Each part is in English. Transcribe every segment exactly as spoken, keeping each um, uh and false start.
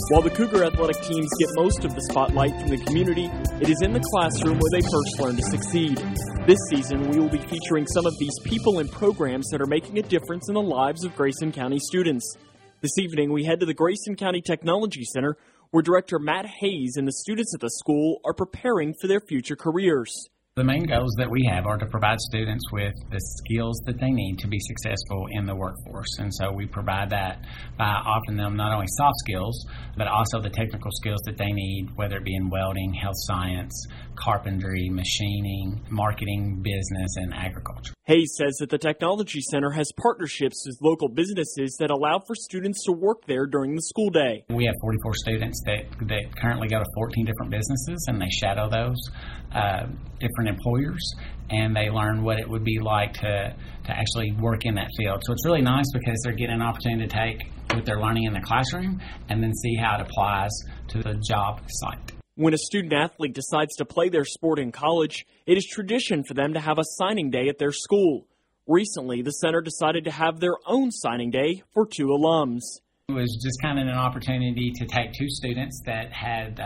While the Cougar athletic teams get most of the spotlight from the community, it is in the classroom where they first learn to succeed. This season, we will be featuring some of these people and programs that are making a difference in the lives of Grayson County students. This evening, we head to the Grayson County Technology Center, where Director Matt Hayes and the students at the school are preparing for their future careers. The main goals that we have are to provide students with the skills that they need to be successful in the workforce. And so we provide that by offering them not only soft skills, but also the technical skills that they need, whether it be in welding, health science, carpentry, machining, marketing, business, and agriculture. Hayes says that the Technology Center has partnerships with local businesses that allow for students to work there during the school day. We have forty-four students that, that currently go to fourteen different businesses, and they shadow those uh, different employers, and they learn what it would be like to, to actually work in that field. So it's really nice because they're getting an opportunity to take what they're learning in the classroom and then see how it applies to the job site. When a student athlete decides to play their sport in college, it is tradition for them to have a signing day at their school. Recently, the center decided to have their own signing day for two alums. It was just kind of an opportunity to take two students that had,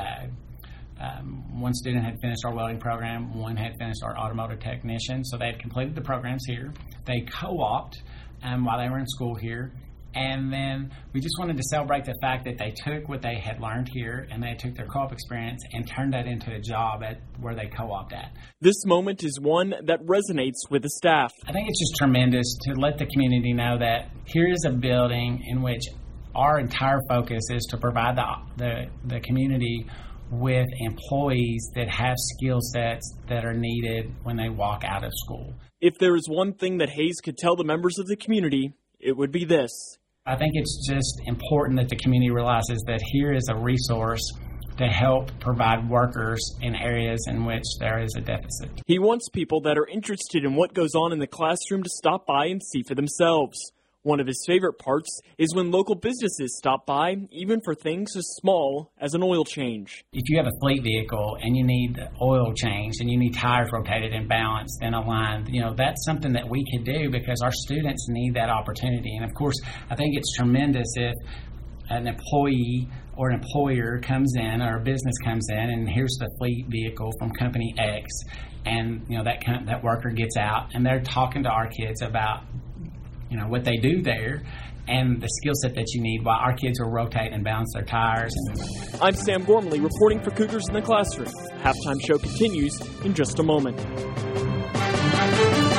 uh, um, one student had finished our welding program, one had finished our automotive technician, so they had completed the programs here. They co-opted um, while they were in school here. And then we just wanted to celebrate the fact that they took what they had learned here and they took their co-op experience and turned that into a job at where they co-opted at. This moment is one that resonates with the staff. I think it's just tremendous to let the community know that here is a building in which our entire focus is to provide the the, the community with employees that have skill sets that are needed when they walk out of school. If there is one thing that Hayes could tell the members of the community, it would be this. I think it's just important that the community realizes that here is a resource to help provide workers in areas in which there is a deficit. He wants people that are interested in what goes on in the classroom to stop by and see for themselves. One of his favorite parts is when local businesses stop by, even for things as small as an oil change. If you have a fleet vehicle and you need oil changed and you need tires rotated and balanced and aligned, you know, that's something that we could do because our students need that opportunity. And of course, I think it's tremendous if an employee or an employer comes in or a business comes in and here's the fleet vehicle from company X, and you know that that worker gets out and they're talking to our kids about you know, what they do there and the skill set that you need while our kids will rotate and balance their tires. I'm Sam Gormley reporting for Cougars in the Classroom. Halftime show continues in just a moment.